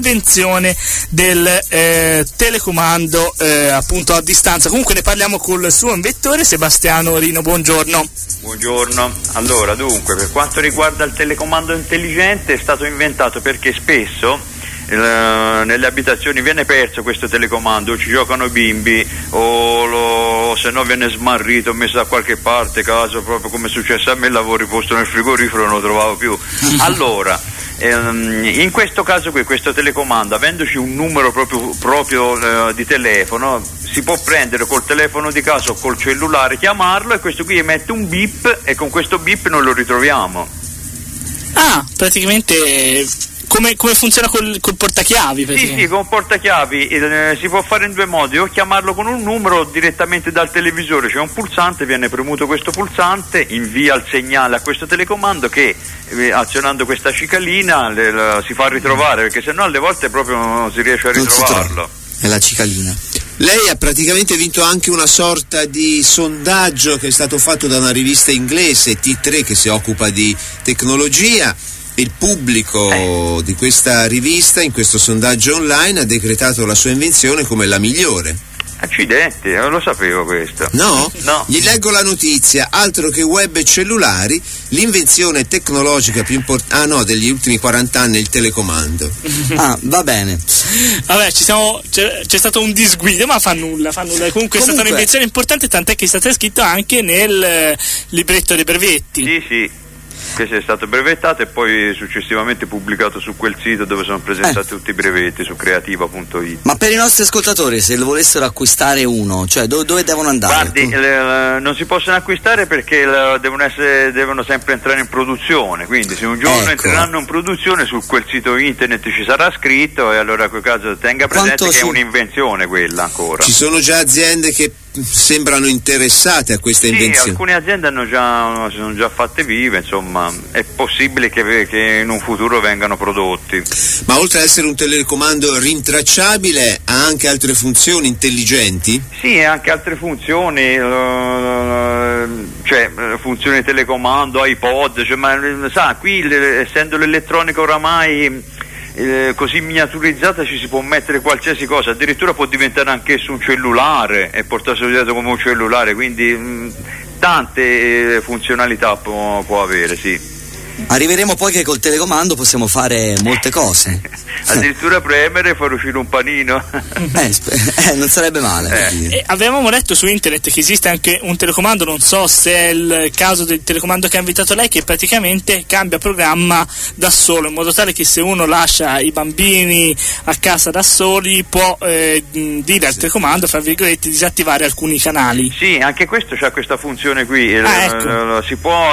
l'invenzione del telecomando appunto a distanza. Comunque ne parliamo col suo inventore Sebastiano Rino. Buongiorno. Buongiorno. Allora, dunque, per quanto riguarda il telecomando intelligente, è stato inventato perché spesso nelle abitazioni viene perso questo telecomando, ci giocano i bimbi o se no viene smarrito, messo da qualche parte, caso proprio come è successo a me, l'avevo riposto nel frigorifero e non lo trovavo più. Allora, in questo caso qui, questo telecomando, avendoci un numero proprio di telefono, si può prendere col telefono di casa o col cellulare, chiamarlo, e questo qui emette un beep, e con questo beep non lo ritroviamo. Ah, praticamente come funziona col portachiavi? Sì, con portachiavi si può fare in due modi: o chiamarlo con un numero direttamente dal televisore, c'è un pulsante, viene premuto questo pulsante, invia il segnale a questo telecomando che azionando questa cicalina si fa ritrovare, perché sennò alle volte proprio non si riesce a ritrovarlo. È la cicalina. Lei ha praticamente vinto anche una sorta di sondaggio che è stato fatto da una rivista inglese, T3, che si occupa di tecnologia. Il pubblico di questa rivista, in questo sondaggio online, ha decretato la sua invenzione come la migliore. Accidenti, non lo sapevo questo. No? No. Gli leggo la notizia: altro che web e cellulari, l'invenzione tecnologica più importante degli ultimi 40 anni è il telecomando. Va bene. Vabbè, c'è stato un disguido, ma fa nulla. Comunque è stata un'invenzione importante, tant'è che è stata scritta anche nel libretto dei brevetti. Sì, che è stato brevettato e poi successivamente pubblicato su quel sito dove sono presentati tutti i brevetti, su creativa.it. Ma per i nostri ascoltatori, se lo volessero acquistare uno, cioè dove devono andare? Guardi, non si possono acquistare perché devono sempre entrare in produzione, quindi se un giorno entreranno in produzione, su quel sito internet ci sarà scritto, e allora in quel caso tenga presente che è un'invenzione quella ancora. Ci sono già aziende che sembrano interessate a questa invenzione. Sì, alcune aziende si sono già fatte vive, insomma, è possibile che in un futuro vengano prodotti. Ma oltre ad essere un telecomando rintracciabile, ha anche altre funzioni intelligenti? Sì, anche altre funzioni, cioè funzioni di telecomando, iPod, ma sa, qui essendo l'elettronica oramai così miniaturizzata, ci si può mettere qualsiasi cosa, addirittura può diventare anch'esso un cellulare e portarselo dietro come un cellulare, quindi tante funzionalità può avere, sì. Arriveremo poi che col telecomando possiamo fare molte cose. Addirittura premere e far uscire un panino. Non sarebbe male. Avevamo letto su internet che esiste anche un telecomando, non so se è il caso del telecomando che ha inventato lei, che praticamente cambia programma da solo, in modo tale che se uno lascia i bambini a casa da soli può dire al telecomando, fra virgolette, disattivare alcuni canali. Sì, anche questo c'ha questa funzione qui. Si può...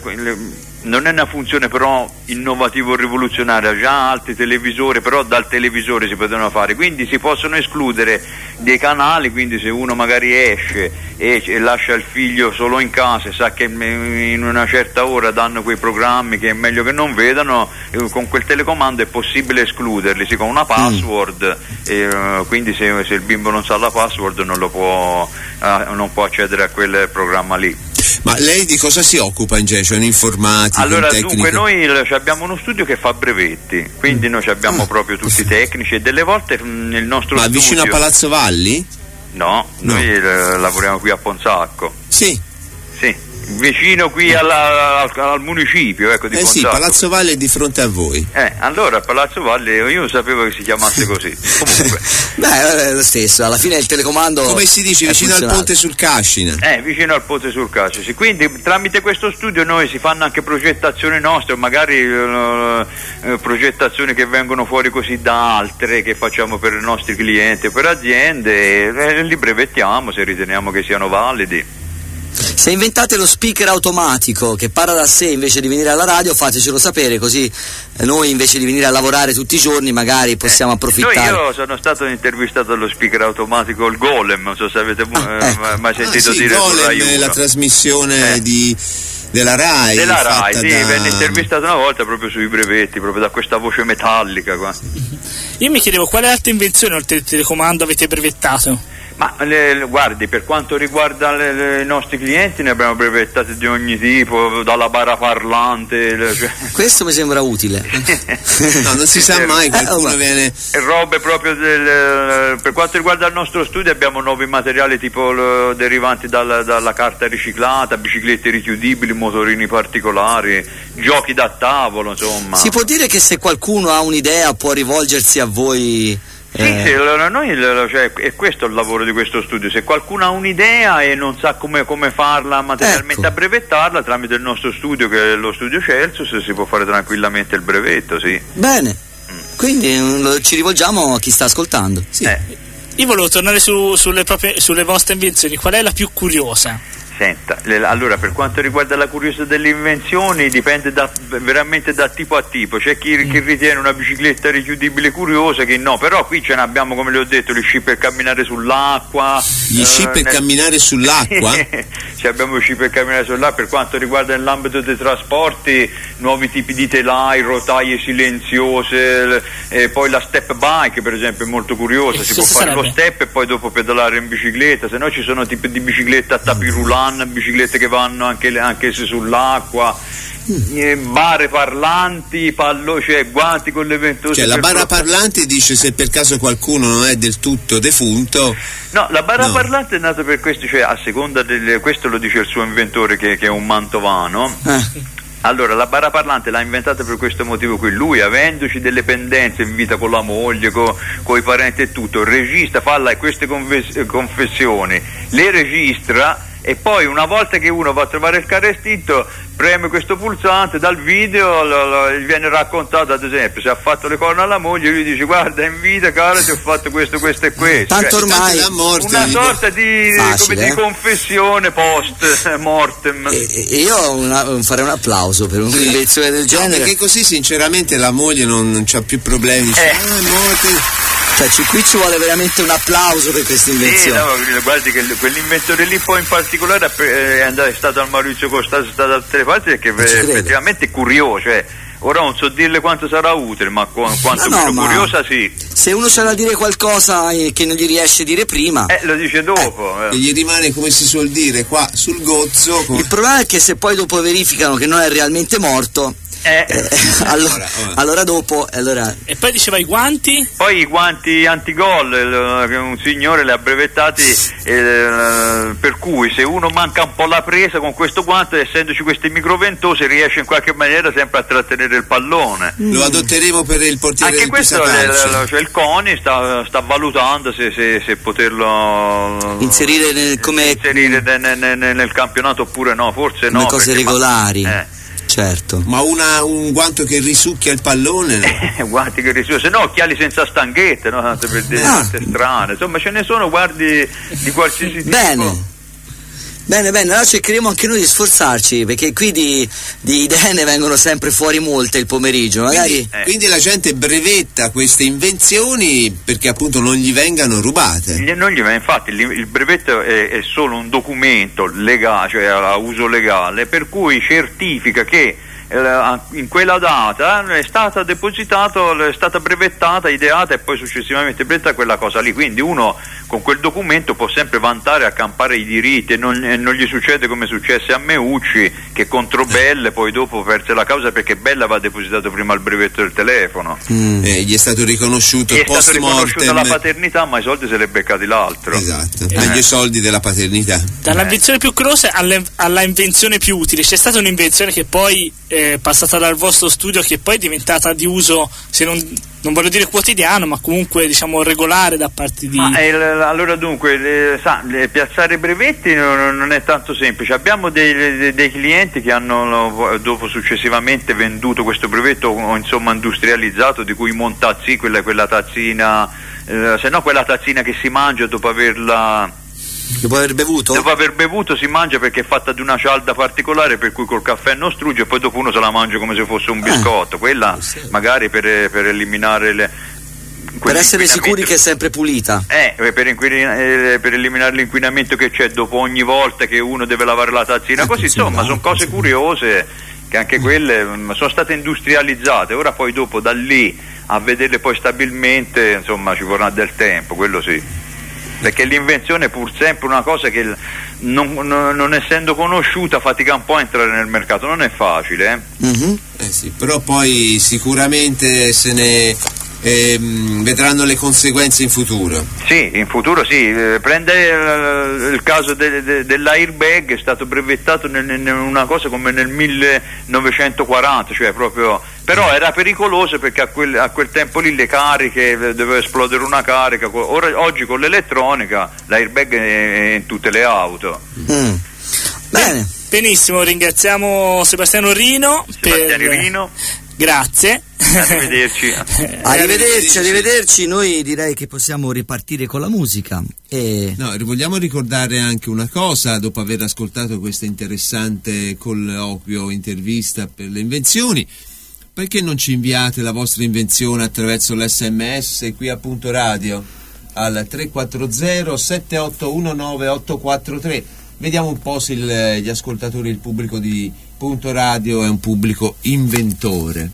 non è una funzione però innovativa o rivoluzionaria, già altri televisori, però dal televisore si potevano fare, quindi si possono escludere dei canali, quindi se uno magari esce e lascia il figlio solo in casa e sa che in una certa ora danno quei programmi che è meglio che non vedano, con quel telecomando è possibile escluderli, con una password, quindi se il bimbo non sa la password non può accedere a quel programma lì. Ma lei di cosa si occupa in genere? Cioè un informatico? Allora, dunque, noi abbiamo uno studio che fa brevetti, quindi noi abbiamo proprio tutti i tecnici, e delle volte nel nostro studio... Ma vicino a Palazzo Valli? No, noi lavoriamo qui a Ponzacco. Sì. Vicino qui al municipio, ecco, di Ponzacco. Sì, Palazzo Valli è di fronte a voi. Allora Palazzo Valli, io non sapevo che si chiamasse così. Comunque. È lo stesso, alla fine il telecomando. Come si dice, vicino al ponte sul Cascina. Vicino al ponte sul Cascina. Sì. Quindi tramite questo studio noi si fanno anche progettazioni nostre, magari progettazioni che vengono fuori così da altre, che facciamo per i nostri clienti, per aziende, e li brevettiamo se riteniamo che siano validi. Se inventate lo speaker automatico che parla da sé invece di venire alla radio, fatecelo sapere, così noi invece di venire a lavorare tutti i giorni magari possiamo approfittare. Io sono stato intervistato allo speaker automatico, il Golem, non so se avete mai sentito dire. Golem è la trasmissione della Rai. Della Rai, venne intervistato una volta proprio sui brevetti, proprio da questa voce metallica qua. Io mi chiedevo quale altra invenzione oltre il telecomando avete brevettato? Ma guardi, per quanto riguarda i nostri clienti, ne abbiamo brevettati di ogni tipo, dalla bara parlante. Questo mi sembra utile. No, non si sa mai, qualcuno viene. Robe proprio per quanto riguarda il nostro studio, abbiamo nuovi materiali tipo derivanti dalla carta riciclata, biciclette richiudibili, motorini particolari, giochi da tavolo, insomma. Si può dire che se qualcuno ha un'idea può rivolgersi a voi? Sì, allora è questo il lavoro di questo studio. Se qualcuno ha un'idea e non sa come farla materialmente, a brevettarla, tramite il nostro studio, che è lo studio Celsius, si può fare tranquillamente il brevetto, sì. Bene, quindi ci rivolgiamo a chi sta ascoltando. Sì. Io volevo tornare sulle vostre invenzioni. Qual è la più curiosa? Senta, allora, per quanto riguarda la curiosità delle invenzioni, dipende veramente da tipo a tipo. C'è chi ritiene una bicicletta richiudibile curiosa, chi no, però qui ce ne abbiamo, come le ho detto, gli sci per camminare sull'acqua. Gli sci per camminare sull'acqua? Abbiamo sci per camminare sull'acqua. Per quanto riguarda nell'ambito dei trasporti, nuovi tipi di telai, rotaie silenziose, poi la step bike, per esempio, è molto curiosa. Si può fare lo step e poi dopo pedalare in bicicletta. Se no ci sono tipi di bicicletta a tapirulan, biciclette che vanno anche se sull'acqua, bare parlanti, guanti con le ventose. Cioè la bara parlante dice, se per caso qualcuno non è del tutto defunto. No, la bara parlante è nata per questo, cioè a seconda questo lo dice il suo inventore, che è un mantovano. Allora, la bara parlante l'ha inventata per questo motivo qui. Lui, avendoci delle pendenze in vita con la moglie, con i parenti e tutto, registra, fa queste confessioni, le registra, e poi una volta che uno va a trovare il carro estinto, preme questo pulsante, dal video gli viene raccontato, ad esempio, se ha fatto le corna alla moglie, lui dice: guarda, in vita, cara, ti ho fatto questo e questo. Tanto ormai una sorta di confessione post mortem. Io farei un applauso per un'invenzione del genere. Perché così sinceramente la moglie non c'ha più problemi. Cioè, qui ci vuole veramente un applauso per questa invenzione. No, guardi che quell'inventore lì poi in particolare è stato al Maurizio Costanzo, è stato da tutte le parti, perché effettivamente è curioso, cioè, ora non so dirle quanto sarà utile, ma quanto meno curiosa sì. Se uno c'ha da dire qualcosa che non gli riesce a dire prima, lo dice dopo. E gli rimane, come si suol dire, qua sul gozzo. Il problema è che se poi dopo verificano che non è realmente morto, allora dopo. E poi diceva i guanti? Poi i guanti antigol, un signore li ha brevettati, per cui se uno manca un po' la presa con questo guanto, essendoci queste microventose, riesce in qualche maniera sempre a trattenere il pallone. Lo adotteremo per il portiere anche del questo cioè il CONI sta valutando se poterlo inserire nel campionato oppure no, forse come no, cose regolari. Certo. Ma un guanto che risucchia il pallone? No? Guanti che risucchia, se no, occhiali senza stanghette, no? Tanto per dire strane. Insomma, ce ne sono, guardi, di qualsiasi tipo. Bene, allora cercheremo anche noi di sforzarci, perché qui di idee ne vengono sempre fuori molte il pomeriggio, magari. Quindi la gente brevetta queste invenzioni perché appunto non gli vengano rubate. Infatti il brevetto è solo un documento legale, cioè a uso legale, per cui certifica che in quella data è stata depositata, è stata brevettata, ideata e poi successivamente brevettata quella cosa lì. Quindi uno con quel documento può sempre vantare e accampare i diritti, e non gli succede come successe a Meucci, che contro Belle poi dopo perse la causa perché Belle aveva depositato prima il brevetto del telefono. Gli è stato riconosciuto post mortem la paternità, ma i soldi se li è beccati l'altro. Esatto, meglio i soldi della paternità. Dall'invenzione più curiosa alla invenzione più utile, c'è stata un'invenzione che poi passata dal vostro studio, che poi è diventata di uso, se non voglio dire quotidiano, ma comunque diciamo regolare da parte di... Allora dunque, piazzare brevetti non è tanto semplice. Abbiamo dei clienti che hanno dopo successivamente venduto questo brevetto, o insomma industrializzato, di cui Montazzi, quella tazzina, se no quella tazzina che si mangia dopo aver bevuto? Dopo aver bevuto si mangia, perché è fatta di una cialda particolare, per cui col caffè non strugge, e poi dopo uno se la mangia come se fosse un biscotto. Quella magari per eliminare per essere sicuri che è sempre pulita, per eliminare l'inquinamento che c'è dopo ogni volta che uno deve lavare la tazzina, così insomma sono cose curiose, che anche quelle sono state industrializzate. Ora poi dopo da lì a vederle poi stabilmente, insomma, ci vorrà del tempo, quello sì. perché l'invenzione è pur sempre una cosa che non essendo conosciuta fatica un po' a entrare nel mercato, non è facile. Sì, però poi sicuramente se ne vedranno le conseguenze in futuro. Sì, in futuro sì. Prende il caso dell'airbag, è stato brevettato in una cosa come nel 1940, cioè proprio, però era pericoloso perché a quel tempo lì le cariche, doveva esplodere una carica. Oggi con l'elettronica l'airbag è in tutte le auto. Bene. Benissimo, ringraziamo Sebastiano Rino. Grazie. Arrivederci. Noi direi che possiamo ripartire con la musica. No, vogliamo ricordare anche una cosa, dopo aver ascoltato questa interessante colloquio, intervista per le invenzioni. Perché non ci inviate la vostra invenzione attraverso l'SMS qui a Punto Radio al 340 7819 843? Vediamo un po' se gli ascoltatori, il pubblico di Punto Radio è un pubblico inventore.